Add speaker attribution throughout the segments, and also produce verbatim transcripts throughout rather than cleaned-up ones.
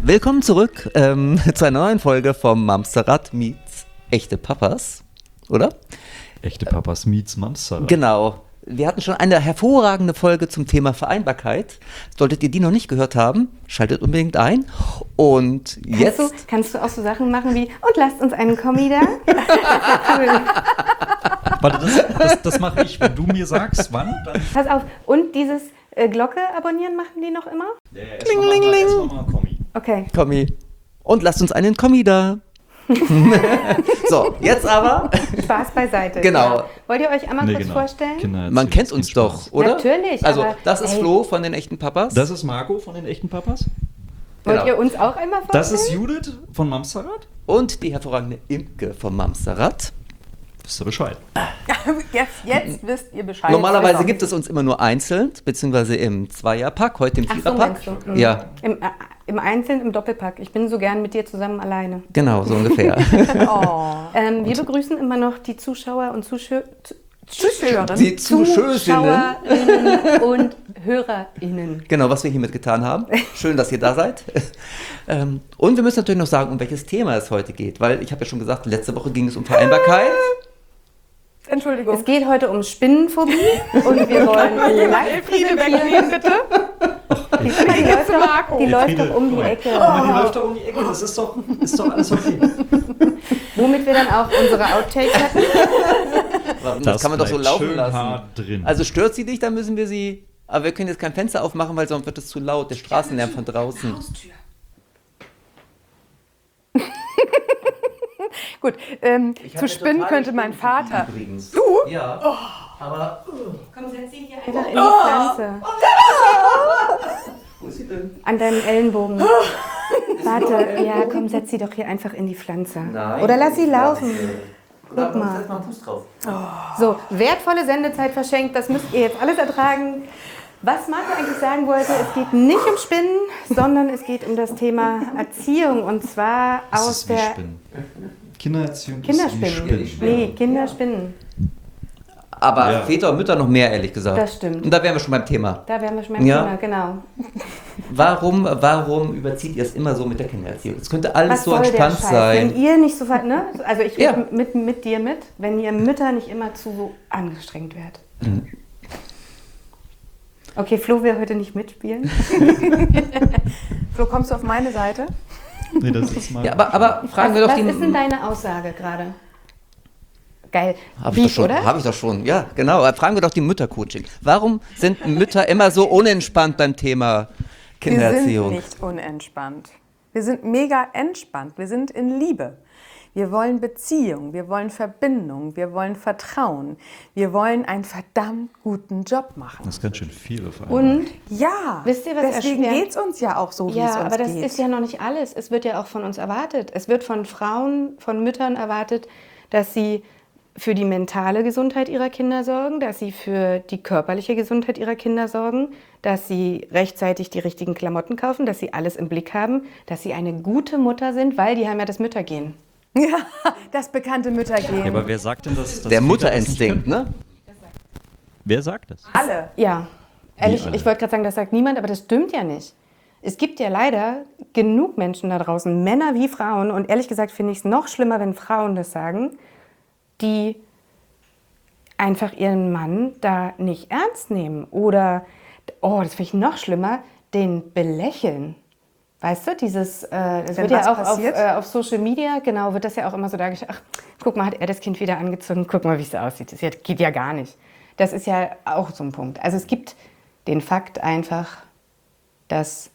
Speaker 1: Willkommen zurück ähm, zu einer neuen Folge vom Mamsterrad meets echte Papas, oder?
Speaker 2: Echte Papas meets Mamsterrad.
Speaker 1: Genau. Wir hatten schon eine hervorragende Folge zum Thema Vereinbarkeit. Solltet ihr die noch nicht gehört haben, schaltet unbedingt ein. Und
Speaker 3: kannst
Speaker 1: jetzt...
Speaker 3: Du, kannst du auch so Sachen machen wie, und lasst uns einen Kommi da?
Speaker 2: Warte, das, das, das mache ich, wenn du mir sagst, wann, dann...
Speaker 3: Pass auf, und dieses äh, Glocke abonnieren machen die noch immer?
Speaker 2: Ja, ja, erstmal machen wir erstmal mal Kommi.
Speaker 3: Okay.
Speaker 1: Kommi. Und lasst uns einen Kommi da. So, jetzt aber...
Speaker 3: Spaß beiseite.
Speaker 1: Genau.
Speaker 3: Ja. Wollt ihr euch einmal
Speaker 2: Nee,
Speaker 3: kurz
Speaker 2: genau.
Speaker 3: vorstellen?
Speaker 2: Kinder
Speaker 1: Man
Speaker 2: erzählen
Speaker 1: kennt
Speaker 2: keinen
Speaker 1: uns
Speaker 2: Spaß.
Speaker 1: doch, oder?
Speaker 3: Natürlich,
Speaker 1: Also,
Speaker 3: aber,
Speaker 1: das ist
Speaker 3: ey.
Speaker 1: Flo von den echten Papas.
Speaker 2: Das ist Marco von den echten Papas.
Speaker 3: Wollt
Speaker 1: Genau.
Speaker 3: ihr uns auch einmal vorstellen?
Speaker 2: Das ist Judith von Mamsterrad.
Speaker 1: Und die hervorragende Imke vom Mamsterrad.
Speaker 2: Wisst ihr Bescheid.
Speaker 4: Jetzt, jetzt wisst ihr Bescheid.
Speaker 1: Normalerweise
Speaker 4: Genau.
Speaker 1: gibt es uns immer nur einzeln, beziehungsweise im Zweierpack, heute im
Speaker 3: Ach so,
Speaker 1: Viererpack.
Speaker 3: meinst du? Mhm.
Speaker 1: Ja,
Speaker 3: Im, äh, Im Einzelnen, im Doppelpack. Ich bin so gern mit dir zusammen alleine.
Speaker 1: genau, so ungefähr.
Speaker 4: Oh.
Speaker 3: Ähm, wir begrüßen immer noch die Zuschauer und Zuschö Zu- Zuschauerinnen.
Speaker 1: Die Zuschauerinnen.
Speaker 3: Zuschauerinnen und HörerInnen.
Speaker 1: Genau, was wir hiermit getan haben. Schön, dass ihr da seid. Ähm, und wir müssen natürlich noch sagen, um welches Thema es heute geht, weil ich habe ja schon gesagt, letzte Woche ging es um Vereinbarkeit.
Speaker 4: Entschuldigung.
Speaker 3: Es geht heute um Spinnenphobie und wir wollen live präsentieren, bitte. Die, die läuft, doch, die läuft doch um die Ecke.
Speaker 2: Die läuft doch um die Ecke, das ist doch, ist doch alles okay.
Speaker 3: Womit wir dann auch unsere Outtakes hatten.
Speaker 1: Warum? Das, kann man doch so
Speaker 2: bleibt
Speaker 1: laufen
Speaker 2: schön
Speaker 1: lassen.
Speaker 2: hart drin.
Speaker 1: Also stört sie dich, dann müssen wir sie... Aber wir können jetzt kein Fenster aufmachen, weil sonst wird es zu laut, der Straßenlärm von draußen.
Speaker 4: Gut, ähm,
Speaker 1: Ich
Speaker 4: zu
Speaker 1: habe
Speaker 4: spinnen
Speaker 1: total
Speaker 4: könnte mein
Speaker 1: Spinnenphobie
Speaker 4: Vater.
Speaker 1: Übrigens.
Speaker 4: Du?
Speaker 1: Ja, aber...
Speaker 3: Komm, setz sie hier einfach in die Pflanze.
Speaker 1: Wo ist sie denn?
Speaker 3: An deinen Ellenbogen. Warte, ja, komm, setz sie doch hier einfach in die Pflanze.
Speaker 1: Nein.
Speaker 3: Oder lass sie laufen.
Speaker 1: Guck
Speaker 3: Guck mal.
Speaker 1: Setz mal einen Fuß drauf.
Speaker 3: So, wertvolle Sendezeit verschenkt, das müsst ihr jetzt alles ertragen. Was Marco eigentlich sagen wollte, es geht nicht um Spinnen, sondern es geht um das Thema Erziehung und zwar
Speaker 2: Das
Speaker 3: aus
Speaker 2: ist wie
Speaker 3: der
Speaker 2: Spinnen. Kindererziehung
Speaker 3: Kinderspinnen.
Speaker 2: ist wie Spinnen.
Speaker 3: Nee, Kinderspinnen.
Speaker 1: Aber
Speaker 2: Ja.
Speaker 1: Väter und Mütter noch mehr, ehrlich gesagt.
Speaker 3: Das stimmt.
Speaker 1: Und da wären wir schon beim Thema.
Speaker 3: Da wären wir schon beim
Speaker 1: Ja.
Speaker 3: Thema, genau.
Speaker 1: Warum, warum überzieht ihr es immer so mit der Kindererziehung? Es könnte alles
Speaker 3: Was
Speaker 1: so
Speaker 3: soll der
Speaker 1: entspannt
Speaker 3: Scheiß?
Speaker 1: sein.
Speaker 3: Wenn ihr nicht so weit, ne? Also ich
Speaker 1: Ja.
Speaker 3: rede mit, mit dir mit, wenn ihr Mütter nicht immer zu angestrengt werdet.
Speaker 1: Mhm.
Speaker 3: Okay, Flo will heute nicht mitspielen.
Speaker 4: Flo, kommst du auf meine Seite?
Speaker 2: Nee, das ist mal.
Speaker 1: Ja, aber, aber fragen
Speaker 3: was
Speaker 1: wir doch
Speaker 3: was
Speaker 1: die...
Speaker 3: ist denn deine Aussage gerade? Geil.
Speaker 1: Habe ich,
Speaker 3: Beef,
Speaker 1: doch schon,
Speaker 3: oder?
Speaker 1: hab ich doch schon, ja, genau. Aber fragen wir doch die Müttercoaching. Warum sind Mütter immer so unentspannt beim Thema Kindererziehung?
Speaker 4: Wir sind nicht unentspannt. Wir sind mega entspannt. Wir sind in Liebe. Wir wollen Beziehung, wir wollen Verbindung, wir wollen Vertrauen. Wir wollen einen verdammt guten Job machen.
Speaker 2: Das ist ganz schön viel auf einmal.
Speaker 3: Und
Speaker 4: Ja,
Speaker 3: Wisst ihr, was
Speaker 4: deswegen
Speaker 3: erschwert?
Speaker 4: geht es uns ja auch so, wie
Speaker 3: ja,
Speaker 4: es uns
Speaker 3: aber das
Speaker 4: geht.
Speaker 3: ist ja noch nicht alles. Es wird ja auch von uns erwartet. Es wird von Frauen, von Müttern erwartet, dass sie für die mentale Gesundheit ihrer Kinder sorgen, dass sie für die körperliche Gesundheit ihrer Kinder sorgen, dass sie rechtzeitig die richtigen Klamotten kaufen, dass sie alles im Blick haben, dass sie eine gute Mutter sind, weil die haben ja das Müttergehen.
Speaker 4: Ja, das bekannte Müttergehen.
Speaker 2: Ja, aber wer sagt denn das? dass
Speaker 1: Der
Speaker 2: Väter
Speaker 1: Mutterinstinkt,
Speaker 2: das nicht
Speaker 1: ne?
Speaker 2: können? Wer sagt das?
Speaker 4: Alle.
Speaker 3: Ja, ehrlich,
Speaker 2: alle.
Speaker 3: ich wollte gerade sagen, das sagt niemand, aber das stimmt ja nicht. Es gibt ja leider genug Menschen da draußen, Männer wie Frauen, und ehrlich gesagt finde ich es noch schlimmer, wenn Frauen das sagen, die einfach ihren Mann da nicht ernst nehmen oder, oh, das finde ich noch schlimmer, den belächeln. Weißt du, dieses, äh, das
Speaker 4: Wenn
Speaker 3: wird ja
Speaker 4: was
Speaker 3: auch auf,
Speaker 4: passiert?
Speaker 3: äh, auf Social Media, genau, wird das ja auch immer so dargestellt, ach, guck mal, hat er das Kind wieder angezogen, guck mal, wie es aussieht, das geht ja gar nicht. Das ist ja auch so ein Punkt. Also es gibt den Fakt einfach, dass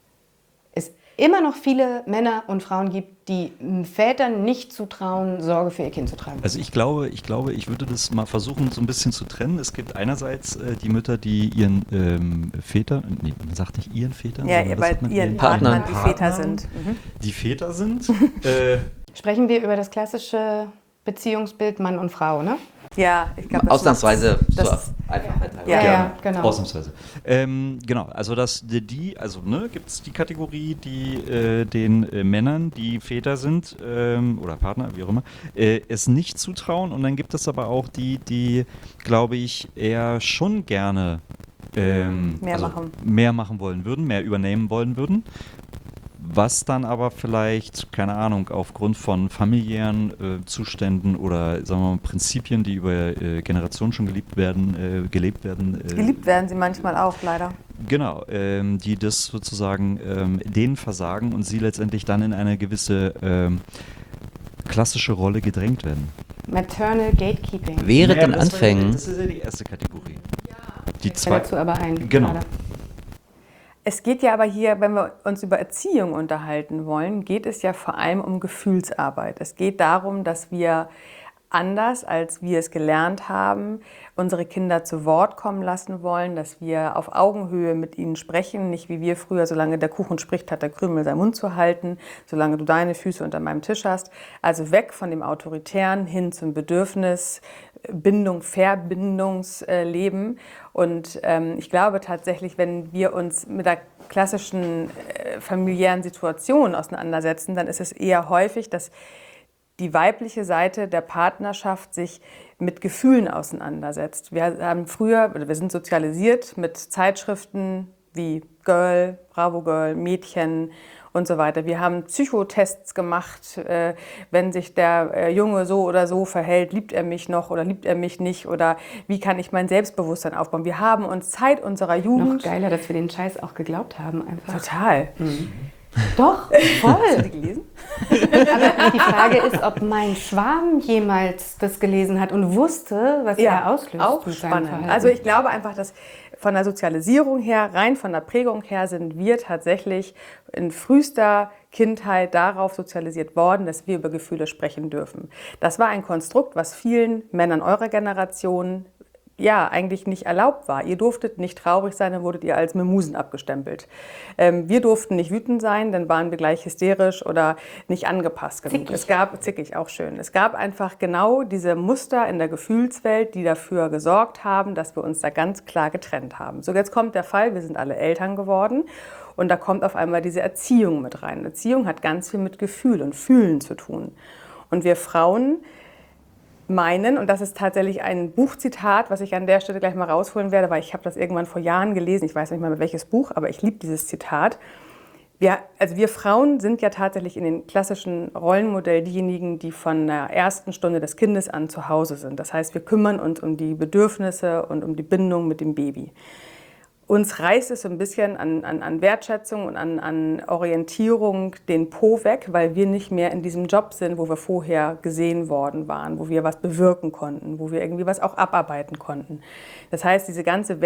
Speaker 3: es immer noch viele Männer und Frauen gibt, die Vätern nicht zutrauen, Sorge für ihr Kind zu tragen.
Speaker 2: Also ich glaube, ich glaube, ich würde das mal versuchen, so ein bisschen zu trennen. Es gibt einerseits äh, die Mütter, die ihren ähm, Vätern, nee, man sagt nicht ihren Vätern,
Speaker 4: Ja,
Speaker 2: sondern was
Speaker 4: bei
Speaker 2: sagt man?
Speaker 4: ihren
Speaker 1: Partnern.
Speaker 4: Partnern, die Väter sind. Mhm.
Speaker 2: Die Väter sind. äh,
Speaker 3: Sprechen wir über das klassische Beziehungsbild Mann und Frau, ne?
Speaker 4: Ja, ich glaube,
Speaker 1: Ausnahmsweise
Speaker 4: das-
Speaker 1: zur Einfachheit halber.
Speaker 4: Ja,
Speaker 3: ja, genau.
Speaker 2: Ausnahmsweise. Ähm, genau, also dass die- die, also ne, gibt es die Kategorie, die äh, den äh, Männern, die Väter sind ähm, oder Partner, wie auch immer, äh, es nicht zutrauen, und dann gibt es aber auch die, die, glaube ich, eher schon gerne ähm,
Speaker 4: Mehr
Speaker 2: also
Speaker 4: machen.
Speaker 2: mehr machen wollen würden, mehr übernehmen wollen würden. was dann aber vielleicht, keine Ahnung, aufgrund von familiären äh, Zuständen oder sagen wir mal Prinzipien, die über äh, Generationen schon geliebt werden, äh, gelebt werden. Äh,
Speaker 4: Geliebt werden sie manchmal auch, leider.
Speaker 2: Genau, ähm, die das sozusagen ähm, denen versagen und sie letztendlich dann in eine gewisse ähm, klassische Rolle gedrängt werden.
Speaker 3: Maternal Gatekeeping.
Speaker 1: Während
Speaker 2: Naja,
Speaker 1: den
Speaker 2: das war
Speaker 1: Anfängen.
Speaker 2: Ja, das ist ja die erste Kategorie. Die
Speaker 3: Ich fällt
Speaker 2: zweite.
Speaker 3: dazu aber ein.
Speaker 2: Genau.
Speaker 3: gerade.
Speaker 4: Es geht ja aber hier, wenn wir uns über Erziehung unterhalten wollen, geht es ja vor allem um Gefühlsarbeit. Es geht darum, dass wir anders, als wir es gelernt haben, unsere Kinder zu Wort kommen lassen wollen, dass wir auf Augenhöhe mit ihnen sprechen, nicht wie wir früher, solange der Kuchen spricht, hat der Krümel seinen Mund zu halten, solange du deine Füße unter meinem Tisch hast. Also weg von dem Autoritären hin zum Bedürfnis, Bindung, Verbindungsleben. Und ähm, ich glaube tatsächlich, wenn wir uns mit der klassischen äh, familiären Situation auseinandersetzen, dann ist es eher häufig, dass die weibliche Seite der Partnerschaft sich mit Gefühlen auseinandersetzt. Wir haben früher, oder wir sind sozialisiert mit Zeitschriften wie Girl, Bravo Girl, Mädchen und so weiter. Wir haben Psychotests gemacht, äh, wenn sich der äh, Junge so oder so verhält, liebt er mich noch oder liebt er mich nicht oder wie kann ich mein Selbstbewusstsein aufbauen. Wir haben uns Zeit unserer Jugend...
Speaker 3: Noch geiler, dass wir den Scheiß auch geglaubt haben einfach.
Speaker 4: Total.
Speaker 3: Mhm. Doch, voll.
Speaker 4: Hast du die gelesen?
Speaker 3: Aber die Frage ist, ob mein Schwarm jemals das gelesen hat und wusste, was er auslöst.
Speaker 4: Auch
Speaker 3: mit seinem
Speaker 4: spannend.
Speaker 3: Verhalten.
Speaker 4: Also ich glaube einfach, dass von der Sozialisierung her, rein von der Prägung her, sind wir tatsächlich in frühester Kindheit darauf sozialisiert worden, dass wir über Gefühle sprechen dürfen. Das war ein Konstrukt, was vielen Männern eurer Generation ja, eigentlich nicht erlaubt war. Ihr durftet nicht traurig sein, dann wurdet ihr als Mimmusen abgestempelt. Ähm, wir durften nicht wütend sein, dann waren wir gleich hysterisch oder nicht angepasst genug.
Speaker 3: Zickig.
Speaker 4: Es gab, zickig, auch schön. Es gab einfach genau diese Muster in der Gefühlswelt, die dafür gesorgt haben, dass wir uns da ganz klar getrennt haben. So, jetzt kommt der Fall, wir sind alle Eltern geworden und da kommt auf einmal diese Erziehung mit rein. Erziehung hat ganz viel mit Gefühl und Fühlen zu tun. Und wir Frauen meinen, und das ist tatsächlich ein Buchzitat, was ich an der Stelle gleich mal rausholen werde, weil ich habe das irgendwann vor Jahren gelesen, ich weiß nicht mal mehr welches Buch, aber ich liebe dieses Zitat. Wir, also wir Frauen sind ja tatsächlich in den klassischen Rollenmodell diejenigen, die von der ersten Stunde des Kindes an zu Hause sind. Das heißt, wir kümmern uns um die Bedürfnisse und um die Bindung mit dem Baby. Uns reißt es so ein bisschen an, an, an Wertschätzung und an, an Orientierung den Po weg, weil wir nicht mehr in diesem Job sind, wo wir vorher gesehen worden waren, wo wir was bewirken konnten, wo wir irgendwie was auch abarbeiten konnten. Das heißt, diese ganze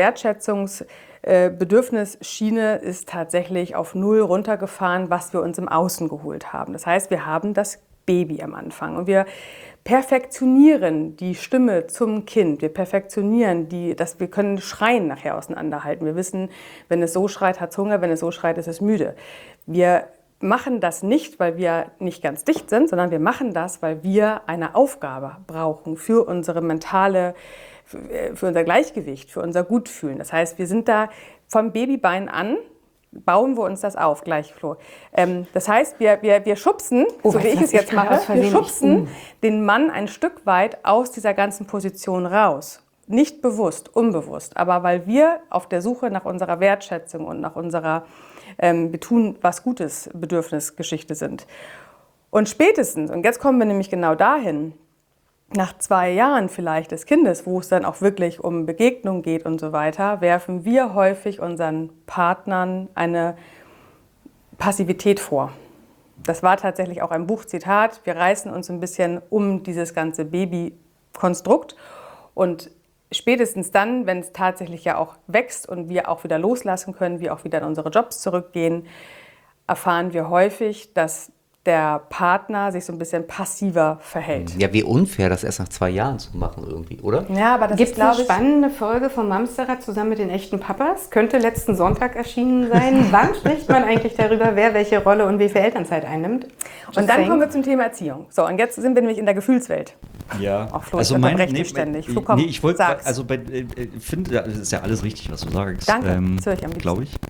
Speaker 4: Wertschätzungsbedürfnisschiene ist tatsächlich auf Null runtergefahren, was wir uns im Außen geholt haben. Das heißt, wir haben das Baby am Anfang und wir perfektionieren die Stimme zum Kind. Wir perfektionieren die, dass wir können Schreien nachher auseinanderhalten. Wir wissen, wenn es so schreit, hat es Hunger, wenn es so schreit, ist es müde. Wir machen das nicht, weil wir nicht ganz dicht sind, sondern wir machen das, weil wir eine Aufgabe brauchen für unsere mentale, für unser Gleichgewicht, für unser Gutfühlen. Das heißt, wir sind da vom Babybein an, bauen wir uns das auf, gleich, Flo. Ähm, das heißt, wir, wir, wir schubsen,
Speaker 3: Oh,
Speaker 4: so wie
Speaker 3: weißt
Speaker 4: ich
Speaker 3: du,
Speaker 4: es jetzt
Speaker 3: ich kann
Speaker 4: mache,
Speaker 3: aus Versehen
Speaker 4: wir schubsen
Speaker 3: nicht.
Speaker 4: den Mann ein Stück weit aus dieser ganzen Position raus. Nicht bewusst, unbewusst, aber weil wir auf der Suche nach unserer Wertschätzung und nach unserer ähm, wir tun was Gutes Bedürfnisgeschichte sind. Und spätestens, und jetzt kommen wir nämlich genau dahin, nach zwei Jahren vielleicht des Kindes, wo es dann auch wirklich um Begegnung geht und so weiter, werfen wir häufig unseren Partnern eine Passivität vor. Das war tatsächlich auch ein Buchzitat. Wir reißen uns ein bisschen um dieses ganze Babykonstrukt und spätestens dann, wenn es tatsächlich ja auch wächst und wir auch wieder loslassen können, wir auch wieder in unsere Jobs zurückgehen, erfahren wir häufig, dass der Partner sich so ein bisschen passiver verhält.
Speaker 1: Ja, wie unfair, das erst nach zwei Jahren zu machen irgendwie, oder?
Speaker 4: Ja, aber das
Speaker 3: Gibt
Speaker 4: ist,
Speaker 3: es eine
Speaker 4: glaube ich,
Speaker 3: spannende Folge vom Mamsterrad zusammen mit den echten Papas? Könnte letzten Sonntag erschienen sein. Wann spricht man eigentlich darüber, wer welche Rolle und wie viel Elternzeit einnimmt?
Speaker 4: und dann kommen wir zum Thema Erziehung. So, und jetzt sind wir nämlich in der Gefühlswelt.
Speaker 2: Ja,
Speaker 4: Auch Flo,
Speaker 2: also
Speaker 4: ich
Speaker 2: mein,
Speaker 4: unterbreche
Speaker 2: nee,
Speaker 4: dich ständig. Flo,
Speaker 2: nee,
Speaker 4: komm,
Speaker 2: nee, ich wollte,
Speaker 4: sag's.
Speaker 2: also bei, äh, ich finde, das ist ja alles richtig, was du sagst.
Speaker 4: Danke,
Speaker 2: ähm,
Speaker 4: das höre ich am liebsten.
Speaker 2: glaube ich.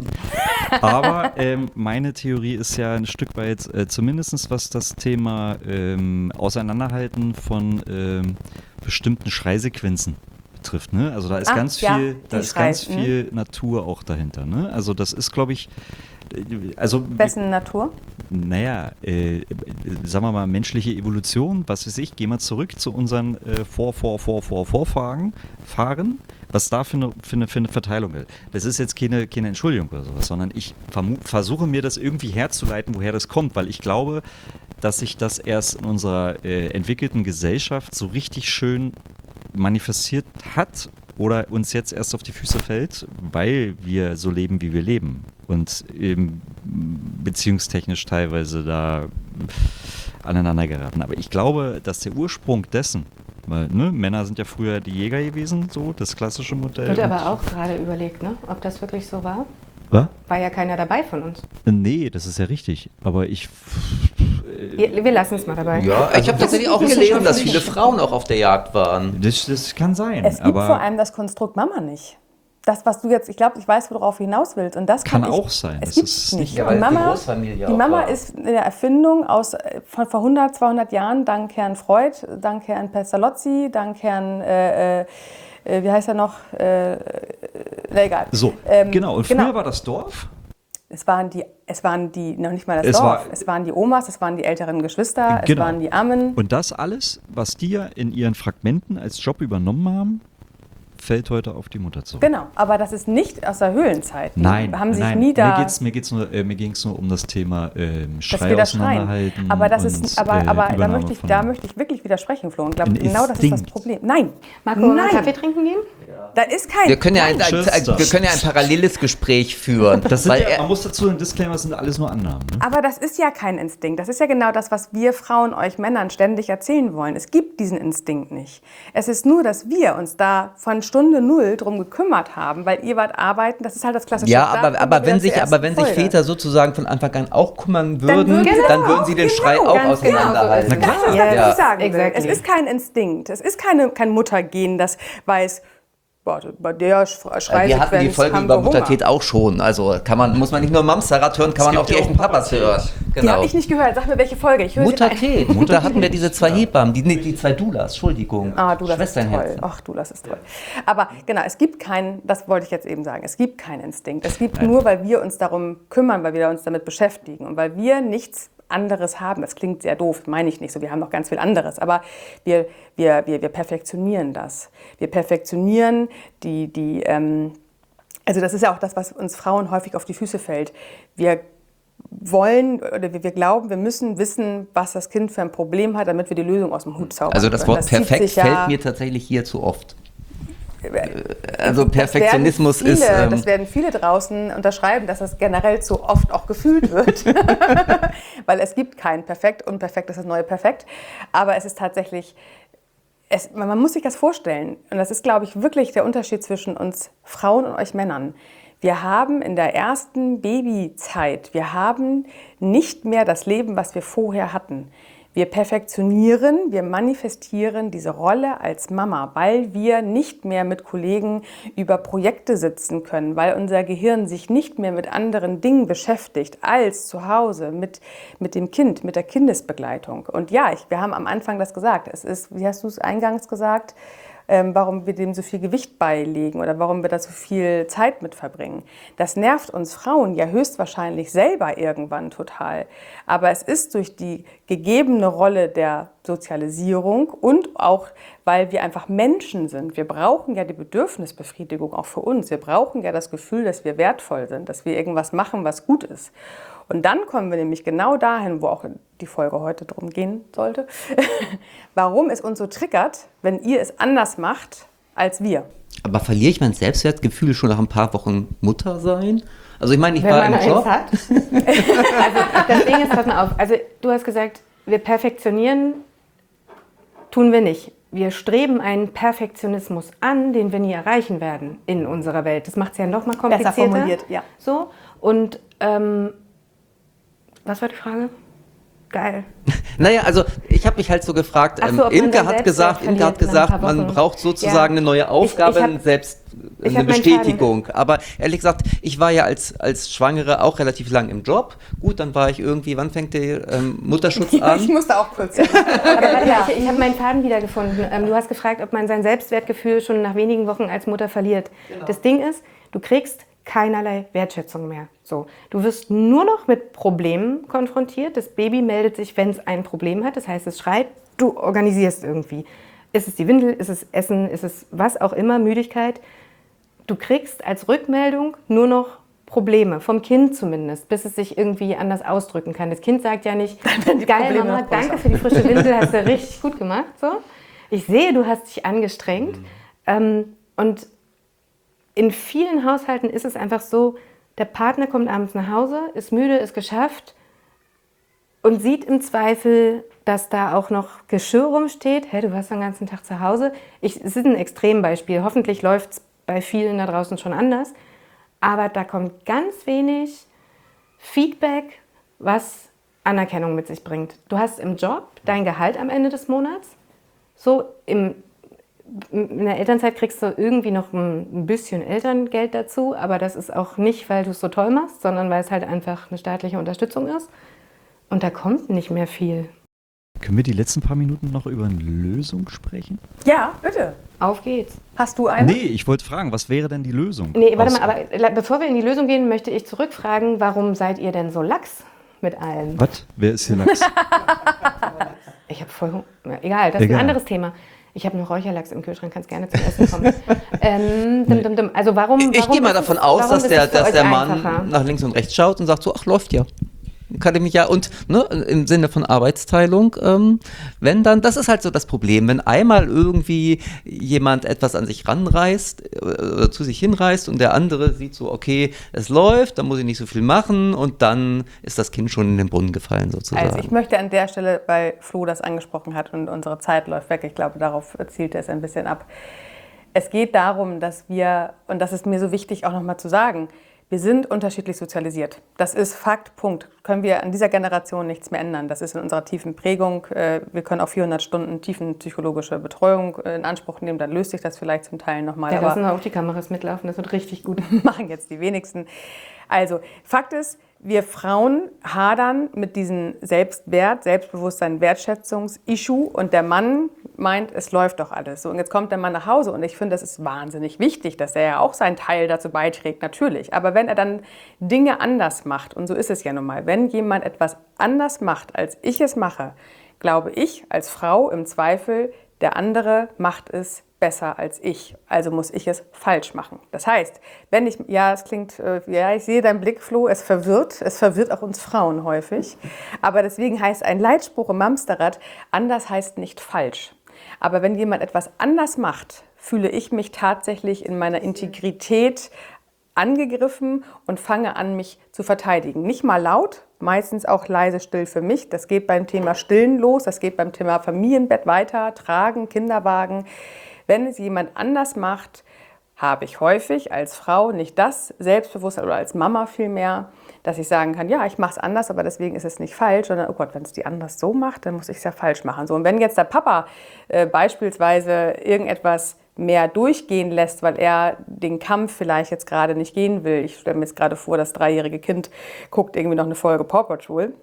Speaker 2: Aber ähm, meine Theorie ist ja ein Stück weit, äh, zumindest was das Thema ähm, Auseinanderhalten von ähm, bestimmten Schreisequenzen betrifft. Ne? Also da ist
Speaker 4: Ah,
Speaker 2: ganz
Speaker 4: ja,
Speaker 2: viel, da
Speaker 4: die
Speaker 2: ist ganz
Speaker 4: Schrei-
Speaker 2: viel Natur auch dahinter. Ne? Also das ist, glaube ich, also...
Speaker 4: Wessen Natur?
Speaker 2: Naja, äh, sagen wir mal, menschliche Evolution, was weiß ich, gehen wir zurück zu unseren äh, Vor, Vor, Vor, Vor, Vorfahren, fahren, was da für eine, für eine, für eine Verteilung ist. Das ist jetzt keine, keine Entschuldigung oder sowas, sondern ich vermu- versuche mir das irgendwie herzuleiten, woher das kommt, weil ich glaube, dass sich das erst in unserer äh, entwickelten Gesellschaft so richtig schön manifestiert hat oder uns jetzt erst auf die Füße fällt, weil wir so leben, wie wir leben und eben beziehungstechnisch teilweise da aneinander geraten. Aber ich glaube, dass der Ursprung dessen, weil ne, Männer sind ja früher die Jäger gewesen, so das klassische Modell.
Speaker 3: Wird aber auch gerade überlegt, ne? Ob das wirklich so war.
Speaker 2: Was?
Speaker 3: War ja keiner dabei von uns.
Speaker 2: Nee, das ist ja richtig. Aber ich...
Speaker 3: Wir, wir lassen es mal dabei.
Speaker 1: Ja, ich habe tatsächlich auch gelesen, dass viele Frauen auch auf der Jagd waren.
Speaker 2: Das, das kann sein.
Speaker 4: Es gibt
Speaker 2: aber
Speaker 4: vor allem das Konstrukt Mama nicht. Das, was du jetzt, ich glaube, ich weiß, worauf du hinaus willst. Und das
Speaker 2: Kann
Speaker 4: kann,
Speaker 2: auch
Speaker 4: ich,
Speaker 2: sein.
Speaker 4: Es
Speaker 2: Das
Speaker 4: gibt
Speaker 2: ist
Speaker 4: nicht.
Speaker 2: nicht-
Speaker 1: Ja,
Speaker 4: die
Speaker 1: weil es die
Speaker 4: Mama,
Speaker 1: Großfamilie
Speaker 4: die
Speaker 1: auch
Speaker 4: Mama
Speaker 1: war.
Speaker 4: ist eine Erfindung aus, von vor hundert, zweihundert Jahren, dank Herrn Freud, dank Herrn Pestalozzi, dank Herrn, äh, äh, wie heißt er noch? Äh, na egal.
Speaker 2: so,
Speaker 4: Ähm,
Speaker 2: genau. Und
Speaker 4: genau.
Speaker 2: früher war das Dorf.
Speaker 4: Es waren die, es waren die, noch nicht mal das
Speaker 2: Es
Speaker 4: Dorf,
Speaker 2: war-
Speaker 4: es waren die Omas, es waren die älteren Geschwister, es
Speaker 2: Genau.
Speaker 4: waren die Ammen.
Speaker 2: Und das alles, was die ja in ihren Fragmenten als Job übernommen haben, fällt heute auf die Mutter zurück.
Speaker 4: Genau, aber das ist nicht aus der Höhlenzeit. Die
Speaker 2: Nein,
Speaker 4: haben sich
Speaker 2: nein.
Speaker 4: nie da.
Speaker 2: Mir geht's, mir geht's nur, äh, mir ging's nur um das Thema ähm,
Speaker 4: dass
Speaker 2: Schrei
Speaker 4: wir das schreien.
Speaker 2: auseinanderhalten.
Speaker 4: Aber das
Speaker 2: und,
Speaker 4: ist, aber,
Speaker 2: äh,
Speaker 4: aber da
Speaker 2: Übernahme
Speaker 4: möchte ich,
Speaker 2: von-
Speaker 4: da möchte ich wirklich widersprechen, Flo. Und glaube,
Speaker 2: Ein
Speaker 4: genau das ist das
Speaker 2: Instinkt.
Speaker 4: Problem. Nein,
Speaker 3: Marco, wollen wir
Speaker 4: nein,
Speaker 3: Kaffee trinken gehen?
Speaker 4: da ist kein.
Speaker 1: Wir können ja ein, ein,
Speaker 2: Tschüss.
Speaker 1: ein, wir können ja ein paralleles Gespräch führen.
Speaker 2: Das sind
Speaker 1: weil
Speaker 2: ja,
Speaker 1: er,
Speaker 2: man muss dazu ein Disclaimer, das sind alles nur Annahmen. Ne?
Speaker 4: Aber das ist ja kein Instinkt. Das ist ja genau das, was wir Frauen euch Männern ständig erzählen wollen. Es gibt diesen Instinkt nicht. Es ist nur, dass wir uns da von Stunde null drum gekümmert haben, weil ihr wart arbeiten. Das ist halt das klassische.
Speaker 1: ja,
Speaker 4: Da
Speaker 1: aber,
Speaker 4: kommen
Speaker 1: aber
Speaker 4: wir
Speaker 1: wenn
Speaker 4: wieder
Speaker 1: sich,
Speaker 4: zur
Speaker 1: aber wenn sich
Speaker 4: ersten Folge.
Speaker 1: Väter sozusagen von Anfang an auch kümmern
Speaker 4: Dann
Speaker 1: würden,
Speaker 4: würden sie
Speaker 1: dann
Speaker 4: auch,
Speaker 1: würden sie den Schrei
Speaker 4: genau,
Speaker 1: auch
Speaker 3: ganz genau.
Speaker 1: auseinanderhalten.
Speaker 2: Na klar.
Speaker 4: Das ist das,
Speaker 1: Ja.
Speaker 4: was ich sagen will.
Speaker 3: Exactly.
Speaker 4: Es ist kein Instinkt. Es ist keine, kein Muttergen, das weiß, boah, bei der Schreisequenz
Speaker 1: Wir hatten die Folge
Speaker 4: haben
Speaker 1: über
Speaker 4: wir Hunger.
Speaker 1: Muttertät auch schon. Also kann man, muss man nicht nur Mamsterrad hören, kann man auch die echten Papas hören.
Speaker 4: Die
Speaker 1: Genau.
Speaker 4: habe ich nicht gehört. Sag mir, welche Folge. Ich höre sie rein.
Speaker 1: Muttertät. Da hatten wir diese zwei Hebammen, die, nee, die zwei Doulas, Entschuldigung.
Speaker 4: Ah, du, das ist toll.
Speaker 1: Schwesternherzen.
Speaker 4: Ach, du, das ist toll. Aber genau, es gibt keinen, das wollte ich jetzt eben sagen, es gibt keinen Instinkt. Es gibt nur, weil wir uns darum kümmern, weil wir uns damit beschäftigen und weil wir nichts anderes haben. Das klingt sehr doof, meine ich nicht so. Wir haben noch ganz viel anderes. Aber wir, wir, wir, wir perfektionieren das. Wir perfektionieren die, die ähm, also das ist ja auch das, was uns Frauen häufig auf die Füße fällt. Wir wollen oder wir, wir glauben, wir müssen wissen, was das Kind für ein Problem hat, damit wir die Lösung aus dem Hut zaubern
Speaker 1: Also das
Speaker 4: können.
Speaker 1: Wort
Speaker 4: zieht
Speaker 1: perfekt
Speaker 4: sich ja-
Speaker 1: fällt mir tatsächlich hier zu oft. Also Perfektionismus
Speaker 4: das werden viele,
Speaker 1: ist... Ähm,
Speaker 4: das werden viele draußen unterschreiben, dass das generell zu oft auch gefühlt wird. Weil es gibt kein Perfekt. Unperfekt ist das neue Perfekt. Aber es ist tatsächlich... Es, man muss sich das vorstellen. Und das ist, glaube ich, wirklich der Unterschied zwischen uns Frauen und euch Männern. Wir haben in der ersten Babyzeit, wir haben nicht mehr das Leben, was wir vorher hatten. Wir perfektionieren, wir manifestieren diese Rolle als Mama, weil wir nicht mehr mit Kollegen über Projekte sitzen können, weil unser Gehirn sich nicht mehr mit anderen Dingen beschäftigt als zu Hause mit, mit dem Kind, mit der Kindesbegleitung. Und ja, ich, wir haben am Anfang das gesagt. Es ist, wie hast du es eingangs gesagt, ähm, warum wir dem so viel Gewicht beilegen oder warum wir da so viel Zeit mit verbringen. Das nervt uns Frauen ja höchstwahrscheinlich selber irgendwann total. Aber es ist durch die gegebene Rolle der Sozialisierung und auch, weil wir einfach Menschen sind. Wir brauchen ja die Bedürfnisbefriedigung auch für uns. Wir brauchen ja das Gefühl, dass wir wertvoll sind, dass wir irgendwas machen, was gut ist. Und dann kommen wir nämlich genau dahin, wo auch die Folge heute drum gehen sollte, warum es uns so triggert, wenn ihr es anders macht als wir.
Speaker 1: aber verliere ich mein Selbstwertgefühl schon nach ein paar Wochen Mutter sein? Also ich meine, ich
Speaker 3: Wenn
Speaker 1: war
Speaker 3: man
Speaker 1: im
Speaker 3: eins
Speaker 1: Job.
Speaker 3: hat. Also das Ding ist, pass mal auf, also du hast gesagt, wir perfektionieren, tun wir nicht. Wir streben einen Perfektionismus an, den wir nie erreichen werden in unserer Welt. Das macht es ja noch mal komplizierter.
Speaker 4: Besser formuliert, ja.
Speaker 3: So, und ähm, was war die Frage? Geil.
Speaker 1: Naja, also ich habe mich halt so gefragt,
Speaker 3: Ach so,
Speaker 1: ähm,
Speaker 3: ob man
Speaker 1: Imke
Speaker 3: sein
Speaker 1: hat gesagt,
Speaker 3: Selbstwert
Speaker 1: Imke hat
Speaker 3: verliert nach ein
Speaker 1: gesagt,
Speaker 3: paar
Speaker 1: man
Speaker 3: Wochen.
Speaker 1: braucht sozusagen
Speaker 3: Ja.
Speaker 1: eine neue Aufgabe,
Speaker 3: Ich- ich hab-
Speaker 1: selbst
Speaker 3: ich
Speaker 1: eine
Speaker 3: hab meinen
Speaker 1: Bestätigung. Aber ehrlich gesagt, ich war ja als, als Schwangere auch relativ lang im Job. Gut, dann war ich irgendwie, wann fängt der ähm, Mutterschutz
Speaker 4: Ich
Speaker 1: an?
Speaker 4: musste auch kurz.
Speaker 3: Aber warte, ja. ich, ich habe meinen Faden wiedergefunden. Ähm, du hast gefragt, ob man sein Selbstwertgefühl schon nach wenigen Wochen als Mutter verliert. Das Ding ist, du kriegst keinerlei Wertschätzung mehr. So, du wirst nur noch mit Problemen konfrontiert. Das Baby meldet sich, wenn es ein Problem hat. Das heißt, es schreit, du organisierst irgendwie. Ist es die Windel, ist es Essen, ist es was auch immer, Müdigkeit. Du kriegst als Rückmeldung nur noch Probleme, vom Kind zumindest, bis es sich irgendwie anders ausdrücken kann. Das Kind sagt ja nicht, geil Mama, danke für die frische Windel, hast du richtig gut gemacht. So. Ich sehe, du hast dich angestrengt. Mhm. Ähm, und in vielen Haushalten ist es einfach so, der Partner kommt abends nach Hause, ist müde, ist geschafft und sieht im Zweifel, dass da auch noch Geschirr rumsteht. Hä, du warst den ganzen Tag zu Hause. Ich, es ist ein Extrembeispiel. Hoffentlich läuft es bei vielen da draußen schon anders. Aber da kommt ganz wenig Feedback, was Anerkennung mit sich bringt. Du hast im Job dein Gehalt am Ende des Monats. So im In der Elternzeit kriegst du irgendwie noch ein bisschen Elterngeld dazu, aber das ist auch nicht, weil du es so toll machst, sondern weil es halt einfach eine staatliche Unterstützung ist. Und da kommt nicht mehr viel.
Speaker 2: Können wir die letzten paar Minuten noch über eine Lösung sprechen?
Speaker 4: Ja, bitte.
Speaker 3: Auf geht's.
Speaker 4: Hast du eine?
Speaker 2: Nee, ich wollte fragen, was wäre denn die Lösung?
Speaker 3: Nee, warte mal, aber bevor wir in die Lösung gehen, möchte ich zurückfragen, warum seid ihr denn so lax mit allem?
Speaker 2: Was? Wer ist hier lax?
Speaker 3: Ich habe voll Hunger. Egal, das ist
Speaker 2: Egal.
Speaker 3: ein anderes Thema. Ich habe noch Räucherlachs im Kühlschrank, kannst gerne zum Essen kommen. ähm, dim, dim, dim. Also warum, warum
Speaker 1: Ich gehe mal
Speaker 3: ist
Speaker 1: davon
Speaker 3: es,
Speaker 1: aus,
Speaker 3: warum
Speaker 1: dass
Speaker 3: ist
Speaker 1: der,
Speaker 3: es für
Speaker 1: dass
Speaker 3: euch
Speaker 1: der Mann
Speaker 3: einfacher?
Speaker 1: nach links und rechts schaut und sagt so, ach, läuft ja. Kann ich mich ja, und ne, im Sinne von Arbeitsteilung, ähm, wenn dann, das ist halt so das Problem, wenn einmal irgendwie jemand etwas an sich ranreißt, äh, zu sich hinreißt und der andere sieht so, okay, es läuft, dann muss ich nicht so viel machen und dann ist das Kind schon in den Brunnen gefallen sozusagen.
Speaker 4: Also ich möchte an der Stelle, weil Flo das angesprochen hat und unsere Zeit läuft weg, ich glaube, darauf zielt es ein bisschen ab. Es geht darum, dass wir, und das ist mir so wichtig auch nochmal zu sagen, wir sind unterschiedlich sozialisiert. Das ist Fakt, Punkt. Können wir an dieser Generation nichts mehr ändern. Das ist in unserer tiefen Prägung. Wir können auch vierhundert Stunden tiefenpsychologische Betreuung in Anspruch nehmen. Dann löst sich das vielleicht zum Teil nochmal.
Speaker 3: Ja, lassen wir auch die Kameras mitlaufen, das wird richtig gut.
Speaker 4: Machen jetzt die wenigsten. Also, Fakt ist, wir Frauen hadern mit diesem Selbstwert, Selbstbewusstsein, Wertschätzungs-Issue und der Mann meint, es läuft doch alles. So, und jetzt kommt der Mann nach Hause und ich finde, das ist wahnsinnig wichtig, dass er ja auch seinen Teil dazu beiträgt, natürlich. Aber wenn er dann Dinge anders macht, und so ist es ja nun mal, wenn jemand etwas anders macht, als ich es mache, glaube ich als Frau im Zweifel, der andere macht es besser als ich, also muss ich es falsch machen. Das heißt, wenn ich, ja, es klingt, äh, ja, ich sehe deinen Blick, Flo, es verwirrt, es verwirrt auch uns Frauen häufig, aber deswegen heißt ein Leitspruch im Amsterrad, anders heißt nicht falsch. Aber wenn jemand etwas anders macht, fühle ich mich tatsächlich in meiner Integrität angegriffen und fange an, mich zu verteidigen. Nicht mal laut, meistens auch leise still für mich. Das geht beim Thema Stillen los, das geht beim Thema Familienbett weiter, Tragen, Kinderwagen. Wenn es jemand anders macht, habe ich häufig als Frau nicht das Selbstbewusstsein oder als Mama vielmehr, dass ich sagen kann, ja, ich mache es anders, aber deswegen ist es nicht falsch, sondern, oh Gott, wenn es die anders so macht, dann muss ich es ja falsch machen. So, und wenn jetzt der Papa äh, beispielsweise irgendetwas mehr durchgehen lässt, weil er den Kampf vielleicht jetzt gerade nicht gehen will. Ich stelle mir jetzt gerade vor, das dreijährige Kind guckt irgendwie noch eine Folge Paw Patrol.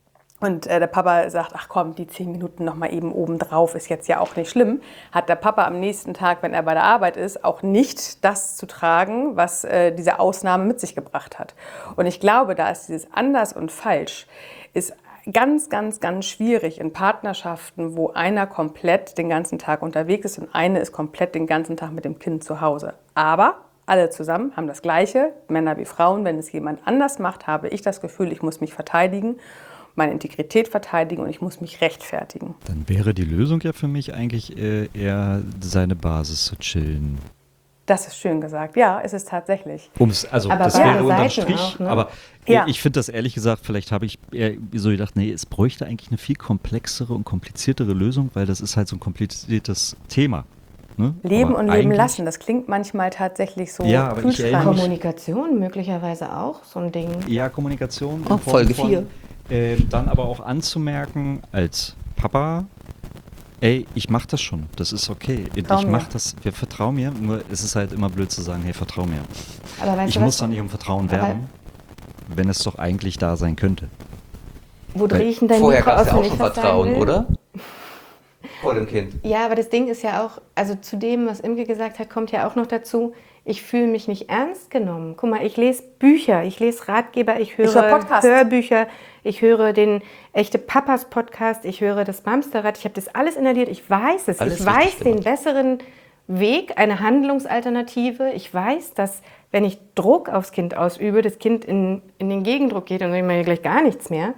Speaker 4: Und äh, der Papa sagt, ach komm, die zehn Minuten noch mal eben oben drauf ist jetzt ja auch nicht schlimm. Hat der Papa am nächsten Tag, wenn er bei der Arbeit ist, auch nicht das zu tragen, was äh, diese Ausnahme mit sich gebracht hat. Und ich glaube, da ist dieses anders und falsch, ist ganz, ganz, ganz schwierig in Partnerschaften, wo einer komplett den ganzen Tag unterwegs ist und eine ist komplett den ganzen Tag mit dem Kind zu Hause. Aber alle zusammen haben das Gleiche, Männer wie Frauen. Wenn es jemand anders macht, habe ich das Gefühl, ich muss mich verteidigen, meine Integrität verteidigen und ich muss mich rechtfertigen.
Speaker 2: Dann wäre die Lösung ja für mich eigentlich äh, eher seine Basis zu chillen.
Speaker 4: Das ist schön gesagt. Ja, ist es tatsächlich.
Speaker 2: Um's, also
Speaker 3: Aber
Speaker 2: das
Speaker 3: beide
Speaker 2: wäre unterm
Speaker 3: Seiten
Speaker 2: Strich,
Speaker 3: auch, ne?
Speaker 2: aber
Speaker 4: Ja.
Speaker 2: ich finde das ehrlich gesagt, vielleicht habe ich eher so gedacht, nee, es bräuchte eigentlich eine viel komplexere und kompliziertere Lösung, weil das ist halt so ein kompliziertes Thema. Ne?
Speaker 4: Leben
Speaker 2: Aber
Speaker 4: und leben
Speaker 2: eigentlich-
Speaker 4: lassen, das klingt manchmal tatsächlich so
Speaker 2: Ja, aber ich erinnere mich-
Speaker 3: Kommunikation möglicherweise auch so ein Ding.
Speaker 2: Ja, Kommunikation. in
Speaker 1: Oh,
Speaker 2: Form
Speaker 1: Folge
Speaker 2: von,
Speaker 1: vier.
Speaker 2: Äh, dann aber auch anzumerken als Papa, ey, ich mach das schon, das ist okay.
Speaker 4: Vertrau
Speaker 2: ich
Speaker 4: mir.
Speaker 2: mach das, wir vertrauen mir, nur es ist halt immer blöd zu sagen, hey, vertrau mir.
Speaker 3: Aber weißt
Speaker 2: Ich
Speaker 3: du
Speaker 2: muss
Speaker 3: was,
Speaker 2: doch nicht um Vertrauen
Speaker 3: Aber-
Speaker 2: werben, wenn es doch eigentlich da sein könnte.
Speaker 3: wo drehe ich denn dein
Speaker 1: Vorher
Speaker 3: Mikro
Speaker 1: gab es
Speaker 3: aus,
Speaker 1: ja auch
Speaker 3: wenn
Speaker 1: schon
Speaker 3: ich was sagen
Speaker 1: Vertrauen,
Speaker 3: will?
Speaker 1: oder? Vor dem Kind.
Speaker 3: Ja, aber das Ding ist ja auch, also zu dem, was Imke gesagt hat, kommt ja auch noch dazu, ich fühle mich nicht ernst genommen. Guck mal, ich lese Bücher, ich lese Ratgeber, ich höre
Speaker 4: Ich höre Podcasts.
Speaker 3: Hörbücher, ich höre den Echte Papas Podcast, ich höre das Mamsterrad, ich habe das alles inhaliert, ich weiß es,
Speaker 1: Alles
Speaker 3: ich weiß
Speaker 1: richtig
Speaker 3: den
Speaker 1: gemacht.
Speaker 3: besseren Weg, eine Handlungsalternative. Ich weiß, dass wenn ich Druck aufs Kind ausübe, das Kind in, in den Gegendruck geht und dann mache ich gleich gar nichts mehr.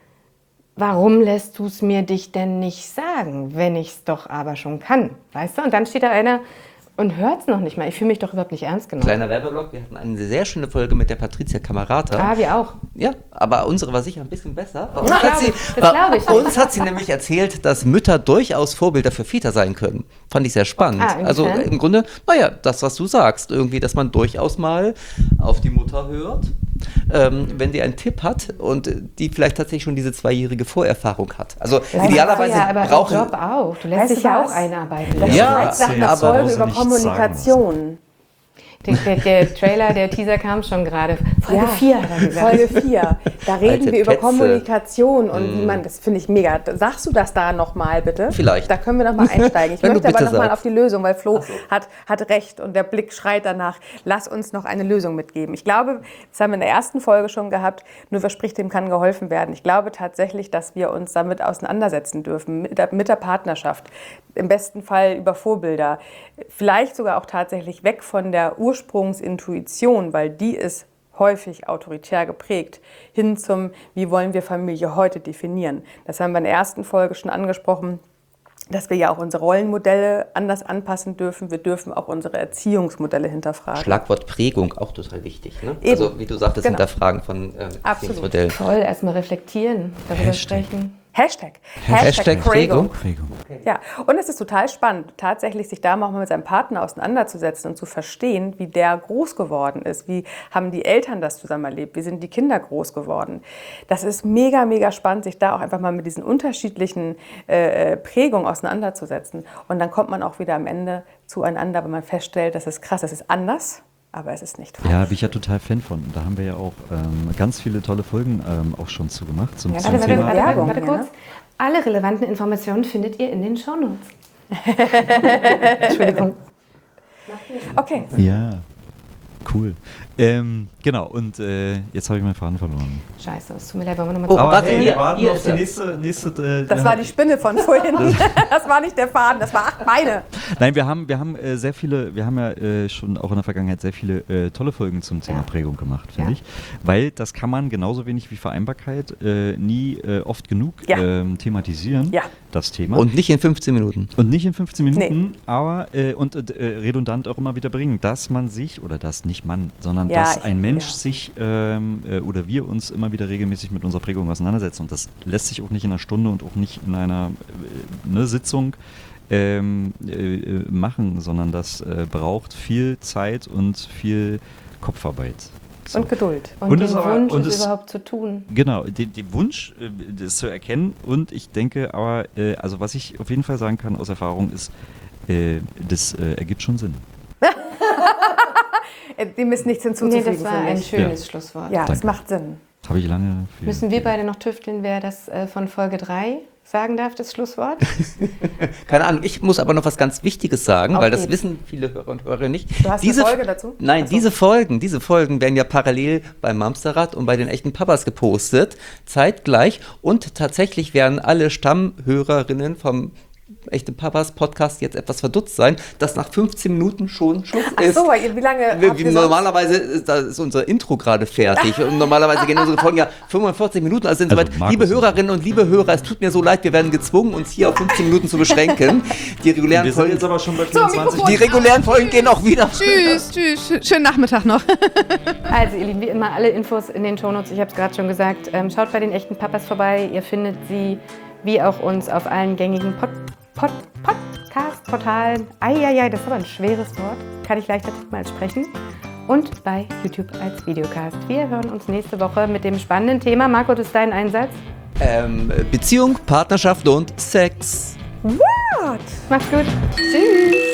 Speaker 3: Warum lässt du es mir dich denn nicht sagen, wenn ich es doch aber schon kann? Weißt du? Und dann steht da einer und hört es noch nicht mal. Ich fühle mich doch überhaupt nicht ernst genommen.
Speaker 1: Kleiner Werbeblock, wir hatten eine sehr schöne Folge mit der Patricia Camerata.
Speaker 3: Ah, wir auch.
Speaker 1: Ja, aber unsere war sicher ein bisschen besser. Bei uns,
Speaker 3: Das
Speaker 1: hat
Speaker 3: glaub
Speaker 1: sie,
Speaker 3: ich, das glaub ich.
Speaker 1: bei uns hat sie nämlich erzählt, dass Mütter durchaus Vorbilder für Väter sein können. Fand ich sehr spannend.
Speaker 3: Ah, inwiefern?
Speaker 1: Also im Grunde, naja, das, was du sagst, irgendwie, dass man durchaus mal auf die Mutter hört, ähm, wenn die einen Tipp hat und die vielleicht tatsächlich schon diese zweijährige Vorerfahrung hat. Also idealerweise
Speaker 3: ja, aber
Speaker 1: brauchen...
Speaker 3: im Job auch. Du lässt
Speaker 4: Weißt
Speaker 3: dich
Speaker 4: du
Speaker 3: ja
Speaker 4: was?
Speaker 3: auch einarbeiten.
Speaker 4: Das
Speaker 1: Ja,
Speaker 4: schreit nach einer
Speaker 1: aber-
Speaker 4: Folge
Speaker 2: Muss
Speaker 4: über
Speaker 2: nicht sagen
Speaker 4: Kommunikation.
Speaker 3: Der, der, der Trailer, der Teaser kam schon gerade. Folge
Speaker 4: Ja,
Speaker 3: vier hat er gesagt.
Speaker 4: Folge vier. Da reden
Speaker 1: Alte
Speaker 4: wir über
Speaker 1: Petze.
Speaker 4: Kommunikation und wie man, das finde ich mega. Sagst du das da nochmal bitte?
Speaker 1: Vielleicht.
Speaker 4: Da können wir nochmal einsteigen. Ich
Speaker 1: Wenn du
Speaker 4: möchte aber
Speaker 1: bitte
Speaker 4: nochmal
Speaker 1: sagst.
Speaker 4: auf die Lösung, weil Flo hat, hat recht und der Blick schreit danach. Lass uns noch eine Lösung mitgeben. Ich glaube, das haben wir in der ersten Folge schon gehabt, nur wer spricht, dem kann geholfen werden. Ich glaube tatsächlich, dass wir uns damit auseinandersetzen dürfen, mit der, mit der Partnerschaft. Im besten Fall über Vorbilder. Vielleicht sogar auch tatsächlich weg von der Ursprungsintuition, weil die ist häufig autoritär geprägt, hin zum, wie wollen wir Familie heute definieren. Das haben wir in der ersten Folge schon angesprochen, dass wir ja auch unsere Rollenmodelle anders anpassen dürfen. Wir dürfen auch unsere Erziehungsmodelle hinterfragen.
Speaker 1: Schlagwort Prägung, auch total wichtig. Ne?
Speaker 4: Eben.
Speaker 1: Also wie du sagtest,
Speaker 4: Genau.
Speaker 1: hinterfragen von ähm,
Speaker 4: Absolut.
Speaker 1: Erziehungsmodellen.
Speaker 3: Toll, erstmal reflektieren, darüber
Speaker 2: Hashtag.
Speaker 3: sprechen.
Speaker 4: Hashtag.
Speaker 1: Hashtag Prägung.
Speaker 2: Prägung.
Speaker 4: Ja, und es ist total spannend, tatsächlich sich da mal mit seinem Partner auseinanderzusetzen und zu verstehen, wie der groß geworden ist. Wie haben die Eltern das zusammen erlebt? Wie sind die Kinder groß geworden? Das ist mega, mega spannend, sich da auch einfach mal mit diesen unterschiedlichen äh, Prägungen auseinanderzusetzen. Und dann kommt man auch wieder am Ende zueinander, wenn man feststellt, das ist krass, das ist anders, aber es ist nicht falsch.
Speaker 2: Ja, bin ich ja total Fan von. Da haben wir ja auch ähm, ganz viele tolle Folgen ähm, auch schon zu gemacht zum,
Speaker 4: Ja,
Speaker 2: zum
Speaker 3: Warte, warte,
Speaker 2: Thema.
Speaker 3: warte, warte,
Speaker 4: Werbung,
Speaker 3: warte
Speaker 4: ja,
Speaker 3: kurz.
Speaker 4: ne?
Speaker 3: Alle relevanten Informationen findet ihr in den Shownotes. Entschuldigung.
Speaker 4: Okay,
Speaker 2: Ja, cool. Ähm, genau, und äh, jetzt habe ich meinen Faden verloren.
Speaker 3: Scheiße, es tut mir leid, wollen wir nochmal
Speaker 1: Oh,
Speaker 3: zurück?
Speaker 1: warte,
Speaker 2: hey,
Speaker 1: hier,
Speaker 2: wir warten
Speaker 1: hier
Speaker 2: auf
Speaker 1: ist
Speaker 2: die
Speaker 1: er.
Speaker 2: nächste... nächste äh,
Speaker 4: das war die Spinne von vorhin. Das war nicht der Faden, das war acht Beine.
Speaker 2: Nein, wir haben, wir haben äh, sehr viele, wir haben ja äh, schon auch in der Vergangenheit sehr viele äh, tolle Folgen zum Thema
Speaker 3: Ja.
Speaker 2: Prägung gemacht, finde
Speaker 3: Ja.
Speaker 2: ich. Weil das kann man genauso wenig wie Vereinbarkeit äh, nie äh, oft genug
Speaker 4: Ja.
Speaker 2: ähm, thematisieren,
Speaker 4: Ja.
Speaker 2: das Thema.
Speaker 1: Und nicht in fünfzehn Minuten.
Speaker 2: Und nicht in fünfzehn Minuten,
Speaker 4: Nee.
Speaker 2: aber äh, und äh, redundant auch immer wieder bringen, dass man sich, oder dass nicht man, sondern
Speaker 4: Ja,
Speaker 2: dass
Speaker 4: ich-
Speaker 2: ein Mensch
Speaker 4: ja.
Speaker 2: sich ähm, äh, oder wir uns immer wieder regelmäßig mit unserer Prägung auseinandersetzen. Und das lässt sich auch nicht in einer Stunde und auch nicht in einer äh, ne, Sitzung ähm, äh, äh, machen, sondern das äh, braucht viel Zeit und viel Kopfarbeit. So.
Speaker 4: Und Geduld.
Speaker 3: Und,
Speaker 2: Und
Speaker 3: den
Speaker 2: es aber-
Speaker 3: Wunsch,
Speaker 2: und
Speaker 3: es
Speaker 2: es-
Speaker 3: überhaupt zu tun.
Speaker 2: Genau, den, den Wunsch, äh, das zu erkennen, und ich denke aber, äh, also was ich auf jeden Fall sagen kann aus Erfahrung ist, äh, das äh, ergibt schon Sinn.
Speaker 4: Äh, Dem ist nichts
Speaker 3: Nee,
Speaker 4: hinzuzufügen
Speaker 3: das war
Speaker 4: für
Speaker 3: ein
Speaker 4: mich.
Speaker 3: schönes Schlusswort.
Speaker 4: Ja, es
Speaker 2: Danke.
Speaker 4: macht Sinn.
Speaker 2: Habe ich lange für.
Speaker 3: Müssen wir beide noch tüfteln, wer das äh, von Folge drei sagen darf, das Schlusswort?
Speaker 1: Keine Ahnung, ich muss aber noch was ganz Wichtiges sagen,
Speaker 4: Auf
Speaker 1: weil das
Speaker 4: geht's.
Speaker 1: wissen viele Hörer und Hörerinnen nicht.
Speaker 4: Du hast eine Folge dazu?
Speaker 1: Nein,
Speaker 4: Ach so.
Speaker 1: diese Folgen, diese Folgen werden ja parallel beim Mamsterrad und bei den echten Papas gepostet, zeitgleich, und tatsächlich werden alle Stammhörerinnen vom echten Papas Podcast jetzt etwas verdutzt sein, dass nach fünfzehn Minuten schon Schluss
Speaker 4: Ach
Speaker 1: ist.
Speaker 4: so, wie lange
Speaker 1: Wir,
Speaker 4: habt
Speaker 1: wie
Speaker 4: ihr sonst-
Speaker 1: normalerweise ist, da ist unser Intro gerade fertig und normalerweise gehen unsere Folgen ja fünfundvierzig Minuten, also sind
Speaker 2: Also,
Speaker 1: soweit.
Speaker 2: Markus
Speaker 1: Liebe
Speaker 2: nicht.
Speaker 1: Hörerinnen und liebe Hörer, es tut mir so leid, wir werden gezwungen, uns hier auf fünfzehn Minuten zu beschränken. Die regulären, Folgen,
Speaker 2: aber schon bei
Speaker 4: vierundzwanzig.
Speaker 1: die regulären Folgen gehen auch wieder.
Speaker 5: Tschüss, tschüss. Schönen Nachmittag noch.
Speaker 3: Also, ihr Lieben, wie immer, alle Infos in den Shownotes. Ich habe es gerade schon gesagt. Ähm, schaut bei den echten Papas vorbei. Ihr findet sie, wie auch uns, auf allen gängigen Pod Pod Podcast-Portalen. Eieiei, das ist aber ein schweres Wort. Kann ich leichter tippen als sprechen. Und bei YouTube als Videocast. Wir hören uns nächste Woche mit dem spannenden Thema. Marco, das ist dein Einsatz.
Speaker 1: Ähm, Beziehung, Partnerschaft und Sex.
Speaker 4: What?
Speaker 3: Macht's gut. Tschüss.